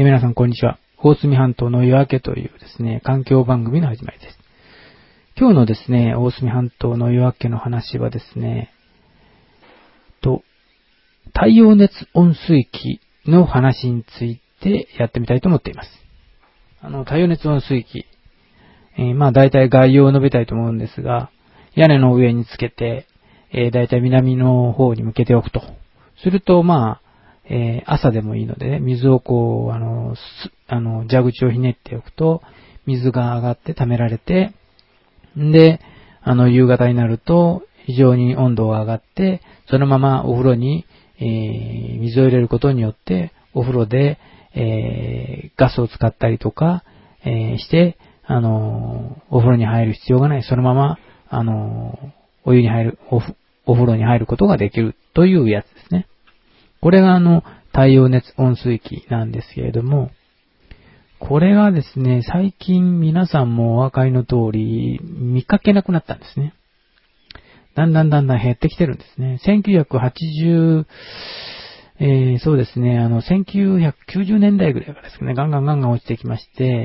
皆さんこんにちは。大隅半島の夜明けというですね、環境番組の始まりです。今日のですね、大隅半島の夜明けの話はですね、太陽熱温水器の話についてやってみたいと思っています。太陽熱温水器、大体概要を述べたいと思うんですが、屋根の上につけて、大体南の方に向けておくと。すると、朝でもいいので、ね、水を蛇口をひねっておくと、水が上がって溜められて、で、夕方になると、非常に温度が上がって、そのままお風呂に、水を入れることによって、お風呂で、ガスを使ったりとか、して、お風呂に入る必要がない。そのまま、お風呂に入ることができるというやつですね。これが太陽熱温水器なんですけれども、これがですね、最近皆さんもお分かりの通り、見かけなくなったんですね。だんだん減ってきてるんですね。そうですね、1990年代ぐらいからですね、ガンガン落ちてきまして、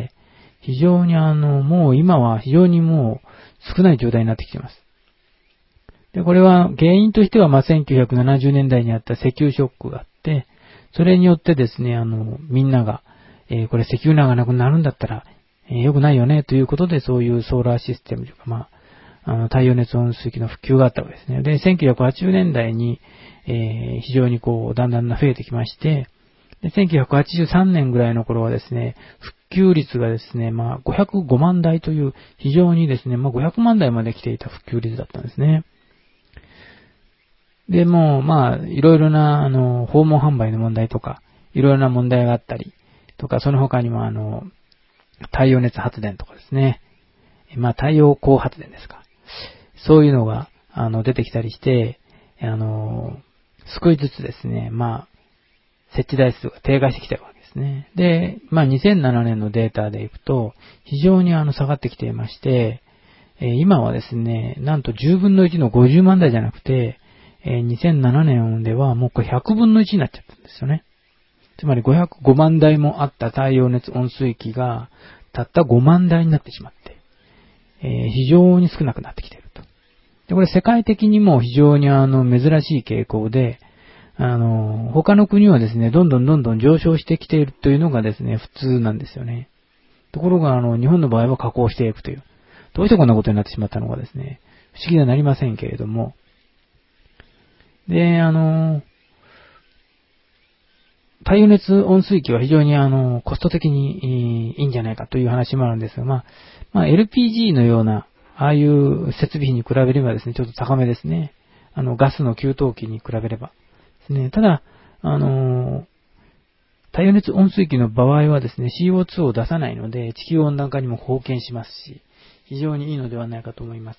非常にもう今は非常にもう少ない状態になってきています。で、これは原因としては、1970年代にあった石油ショックがあって、それによってですね、みんなが、これ石油がなくなるんだったら、良くないよね、ということで、そういうソーラーシステムというか、太陽熱温水器の普及があったわけですね。で、1980年代に、非常にだんだん増えてきまして、で、1983年ぐらいの頃はですね、普及率がですね、505万台という、非常にですね、500万台まで来ていた普及率だったんですね。で、もう、いろいろな、訪問販売の問題とか、いろいろな問題があったり、とか、その他にも太陽熱発電とかですね。太陽光発電ですか。そういうのが、出てきたりして、少しずつですね、設置台数が低下してきてるわけですね。で、2007年のデータでいくと、非常に下がってきていまして、今はですね、なんと10分の1の50万台じゃなくて、2007年ではもうこれ100分の1になっちゃったんですよね。つまり505万台もあった太陽熱温水器がたった5万台になってしまって、非常に少なくなってきていると。で、これ世界的にも非常に珍しい傾向で、他の国はですね、どんどん上昇してきているというのがですね、普通なんですよね。ところが日本の場合は下降していくという。どうしてこんなことになってしまったのかですね、不思議にはなりませんけれども、で、太陽熱温水器は非常にコスト的にいいんじゃないかという話もあるんですが、LPG のような、ああいう設備費に比べればですね、ちょっと高めですね。ガスの給湯器に比べればですね。ただ、太陽熱温水器の場合はですね、CO2 を出さないので、地球温暖化にも貢献しますし、非常にいいのではないかと思います。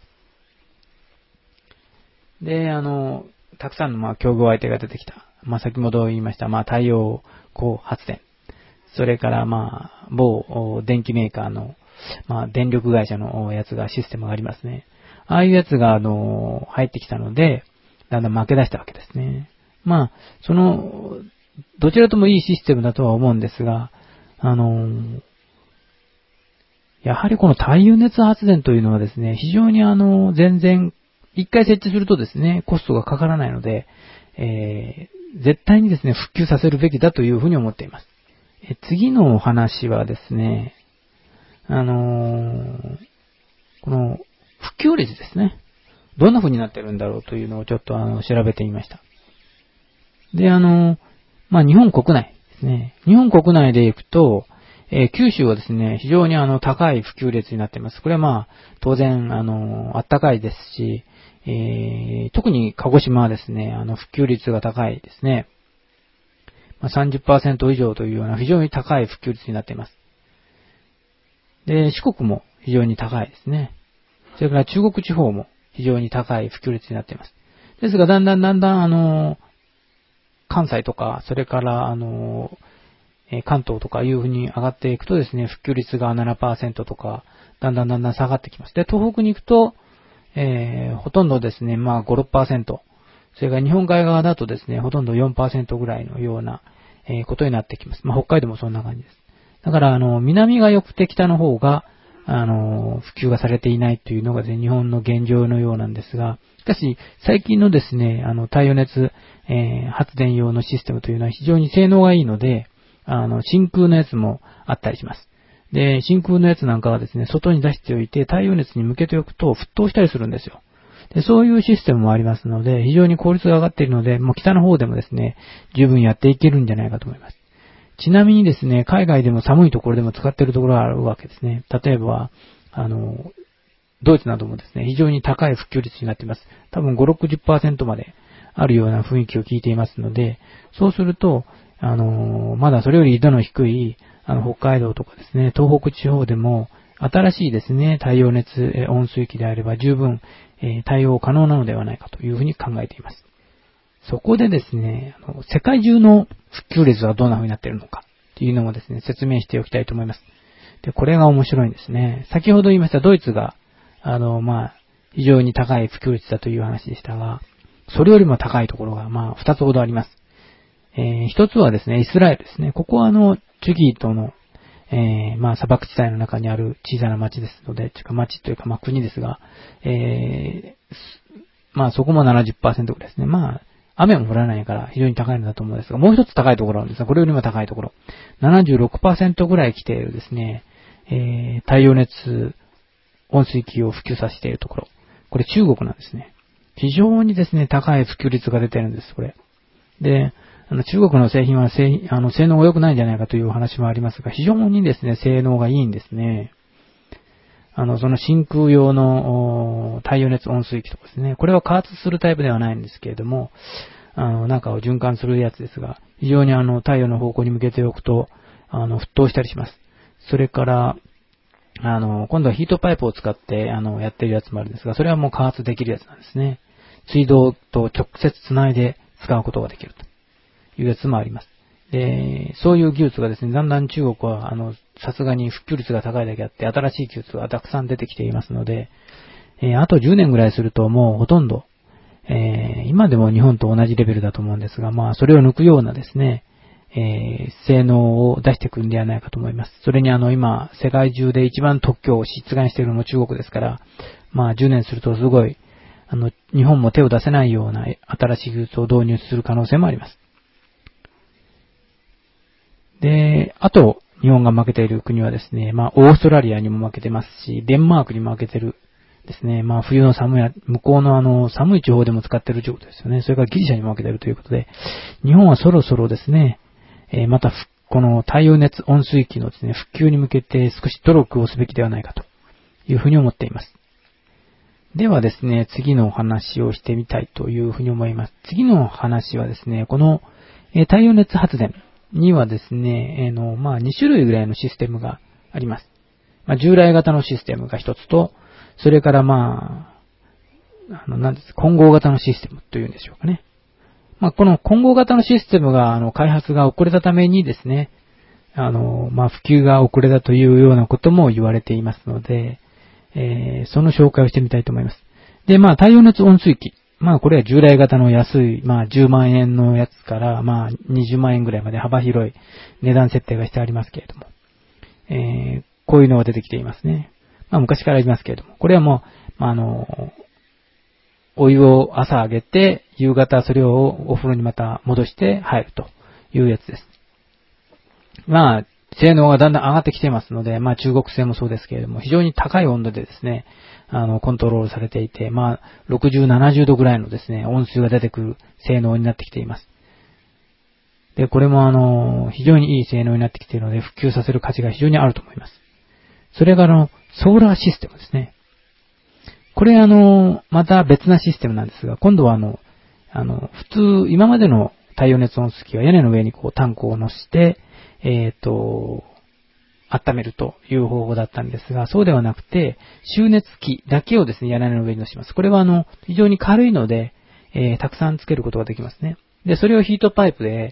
で、たくさんの競合相手が出てきた。先ほど言いました、太陽光発電。それから某電気メーカーの、電力会社のやつが、システムがありますね。ああいうやつが、入ってきたので、だんだん負け出したわけですね。どちらともいいシステムだとは思うんですが、やはりこの太陽熱発電というのはですね、非常に全然、一回設置するとですね、コストがかからないので、絶対にですね、復旧させるべきだというふうに思っています。次のお話はですね、この普及率ですね。どんな風になってるんだろうというのをちょっと調べてみました。で、日本国内ですね。日本国内でいくと、九州はですね、非常に高い普及率になっています。これは当然、暖かいですし、特に鹿児島はですね、普及率が高いですね。30% 以上というような非常に高い普及率になっています。で、四国も非常に高いですね。それから中国地方も非常に高い普及率になっています。ですが、だんだん、関西とか、それから、関東とかいう風に上がっていくとですね、普及率が 7% とか、だんだん下がってきます。で、東北に行くと、ほとんどですね、5、6%。それから日本海側だとですね、ほとんど 4% ぐらいのような、 ことになってきます。北海道もそんな感じです。だから、南が良くて北の方が、普及がされていないというのが日本の現状のようなんですが、しかし、最近のですね、太陽熱、発電用のシステムというのは非常に性能がいいので、真空のやつもあったりします。で、真空のやつなんかはですね、外に出しておいて太陽熱に向けておくと沸騰したりするんですよ。で、そういうシステムもありますので、非常に効率が上がっているので、もう北の方でもですね、十分やっていけるんじゃないかと思います。ちなみにですね、海外でも寒いところでも使っているところがあるわけですね。例えば、ドイツなどもですね、非常に高い普及率になっています。多分5、60% まであるような雰囲気を聞いていますので、そうすると、まだそれより緯度の低い、北海道とかですね、東北地方でも、新しいですね、太陽熱温水器であれば十分、対応可能なのではないかというふうに考えています。そこでですね、世界中の普及率はどんな風になっているのかというのもですね、説明しておきたいと思います。で、これが面白いんですね。先ほど言いましたドイツが、非常に高い普及率だという話でしたが、それよりも高いところが、二つほどあります。一つはですね、イスラエルですね。ここはチュギートの、砂漠地帯の中にある小さな町ですので、町というか、国ですが、そこも 70% ぐらいですね。雨も降らないから非常に高いのだと思うんですが、もう一つ高いところなんですが、これよりも高いところ。76% ぐらい来ているですね、太陽熱温水器を普及させているところ。これ中国なんですね。非常にですね、高い普及率が出てるんです、これ。で、中国の製品は性能が良くないんじゃないかという話もありますが、非常にですね、性能がいいんですね。その真空用の太陽熱温水器とかですね。これは加圧するタイプではないんですけれども、中を循環するやつですが、非常に太陽の方向に向けておくと、沸騰したりします。それから、今度はヒートパイプを使って、やってるやつもあるんですが、それはもう加圧できるやつなんですね。水道と直接つないで使うことができるというやつもあります。で、そういう技術がですね、だんだん中国は、さすがに普及率が高いだけあって、新しい技術がたくさん出てきていますので、あと10年ぐらいするともうほとんど、今でも日本と同じレベルだと思うんですが、それを抜くようなですね、性能を出してくるんではないかと思います。それに今、世界中で一番特許を出願しているのも中国ですから、10年するとすごい、日本も手を出せないような新しい技術を導入する可能性もあります。で、あと、日本が負けている国はですね、オーストラリアにも負けてますし、デンマークにも負けてるですね。冬の寒い、向こうの寒い地方でも使ってるということですよね。それからギリシャにも負けてるということで、日本はそろそろですね、また、この太陽熱温水器のですね、普及に向けて少し努力をすべきではないかというふうに思っています。ではですね、次のお話をしてみたいというふうに思います。次の話はですね、この、太陽熱発電にはですね、2種類ぐらいのシステムがあります。従来型のシステムが一つと、それから混合型のシステムというんでしょうかね。この混合型のシステムが、開発が遅れたためにですね、普及が遅れたというようなことも言われていますので、その紹介をしてみたいと思います。で、太陽熱温水器。これは従来型の安い、10万円のやつから、20万円ぐらいまで幅広い値段設定がしてありますけれども、こういうのが出てきていますね。昔からありますけれども、これはもう、お湯を朝あげて、夕方それをお風呂にまた戻して入るというやつです。性能がだんだん上がってきていますので、中国製もそうですけれども、非常に高い温度でですね、コントロールされていて、60、70度ぐらいのですね、温水が出てくる性能になってきています。で、これも非常にいい性能になってきているので、普及させる価値が非常にあると思います。それがソーラーシステムですね。これまた別なシステムなんですが、今度は普通、今までの太陽熱温水器は屋根の上にタンクを乗せて、温めるという方法だったんですが、そうではなくて、集熱器だけをですね、屋根の上に乗せます。これは非常に軽いので、たくさんつけることができますね。で、それをヒートパイプで、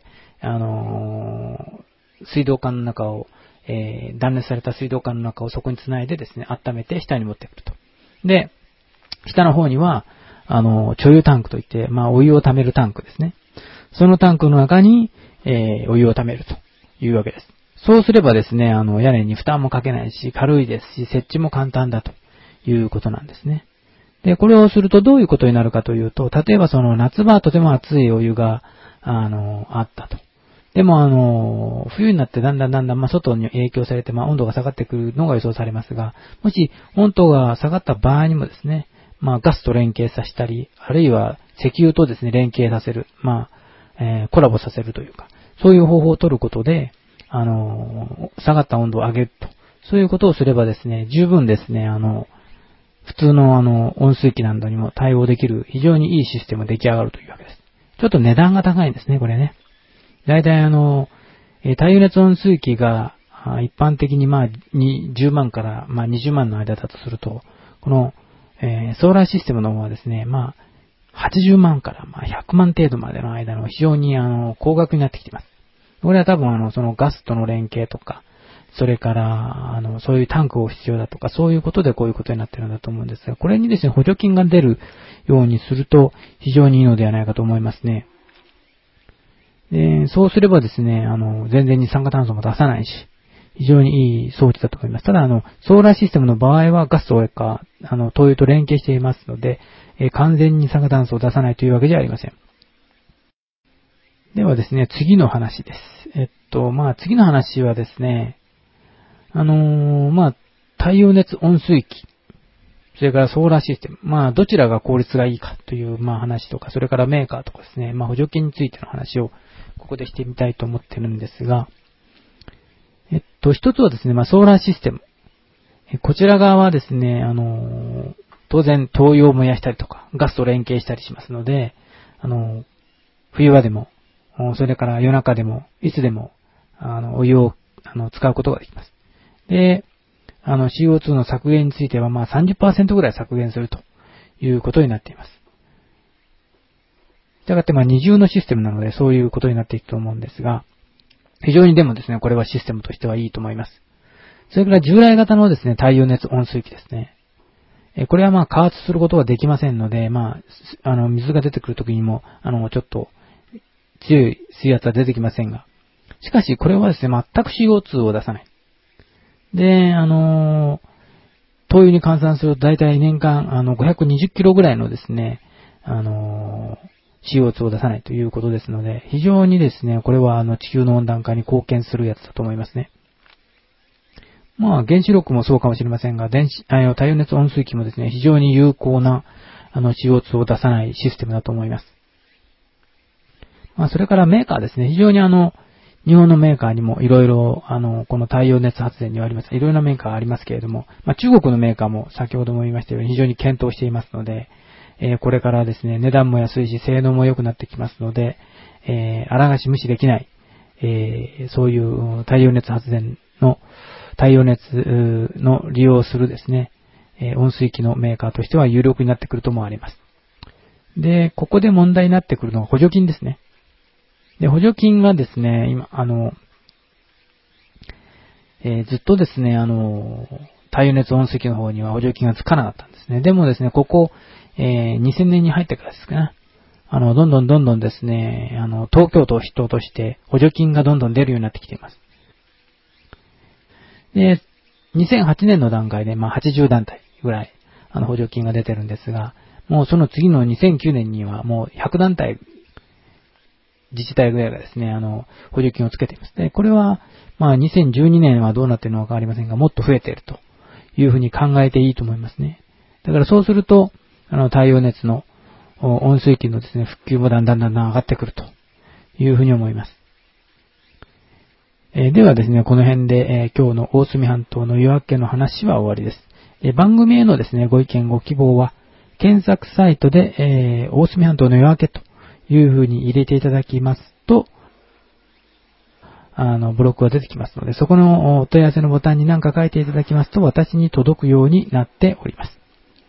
水道管の中を、断熱された水道管の中をそこにつないでですね、温めて下に持ってくると。で、下の方には、貯油タンクといって、お湯を溜めるタンクですね。そのタンクの中に、 お湯を溜めるというわけです。そうすればですね、屋根に負担もかけないし、軽いですし、設置も簡単だということなんですね。で、これをするとどういうことになるかというと、例えばその夏場はとても熱いお湯が、あったと。でも冬になってだんだん、外に影響されて、温度が下がってくるのが予想されますが、もし温度が下がった場合にもですね、ガスと連携させたり、あるいは石油とですね、連携させる、コラボさせるというか、そういう方法を取ることで、下がった温度を上げると。そういうことをすればですね、十分ですね、普通の温水器などにも対応できる非常にいいシステムが出来上がるというわけです。ちょっと値段が高いんですね、これね。だいたい太陽熱温水器が一般的に10万から20万の間だとすると、この、ソーラーシステムの方はですね、80万から100万程度までの間の非常に高額になってきています。これは多分そのガスとの連携とか、それからそういうタンクを必要だとか、そういうことでこういうことになっているんだと思うんですが、これにですね、補助金が出るようにすると非常にいいのではないかと思いますね。で、そうすればですね、全然二酸化炭素も出さないし、非常にいい装置だと思います。ただ、ソーラーシステムの場合はガスとか、灯油と連携していますので、完全に二酸化炭素を出さないというわけじゃありません。ではですね、次の話です。次の話はですね、太陽熱温水器、それからソーラーシステム、どちらが効率がいいかという、話とか、それからメーカーとかですね、補助金についての話をここでしてみたいと思ってるんですが、一つはですね、ソーラーシステム。こちら側はですね、当然灯油を燃やしたりとか、ガスと連携したりしますので、冬場でも、それから夜中でも、いつでも、お湯を、使うことができます。で、CO2 の削減については、30% ぐらい削減するということになっています。したがって、二重のシステムなので、そういうことになっていくと思うんですが、非常にでもですね、これはシステムとしてはいいと思います。それから従来型のですね、太陽熱温水器ですね。これは加圧することができませんので、水が出てくるときにも、ちょっと強い水圧は出てきませんが、しかしこれはですね、全く CO2 を出さない。で、灯油に換算すると大体年間520キロぐらいのですね、CO2 を出さないということですので、非常にですね、これは地球の温暖化に貢献するやつだと思いますね。原子力もそうかもしれませんが、太陽熱温水器もですね、非常に有効なCO2 を出さないシステムだと思います。それからメーカーですね、非常に日本のメーカーにもいろいろ、この太陽熱発電にはあります。いろいろなメーカーありますけれども、中国のメーカーも先ほども言いましたように非常に検討していますので、これからですね、値段も安いし、性能も良くなってきますので、あらがし無視できない、そういう太陽熱の利用するですね、温水器のメーカーとしては有力になってくると思われます。で、ここで問題になってくるのは補助金ですね。で、補助金がですね、今、ずっとですね、太陽熱温水器の方には補助金がつかなかったんですね。でもですね、ここ、2000年に入ってからですかね、どんどんですね、東京都を筆頭として補助金がどんどん出るようになってきています。で、2008年の段階で、80団体ぐらい、補助金が出てるんですが、もうその次の2009年にはもう100団体、自治体ぐらいがですね、補助金をつけています。で、これは、2012年はどうなっているのかわかりませんが、もっと増えているというふうに考えていいと思いますね。だからそうすると、太陽熱の温水器のですね、復旧もだんだん上がってくるというふうに思います。ではですね、この辺で、今日の大隅半島の夜明けの話は終わりです。番組へのですね、ご意見ご希望は、検索サイトで、大隅半島の夜明けというふうに入れていただきますと、ブロックが出てきますので、そこのお問い合わせのボタンに何か書いていただきますと、私に届くようになっております。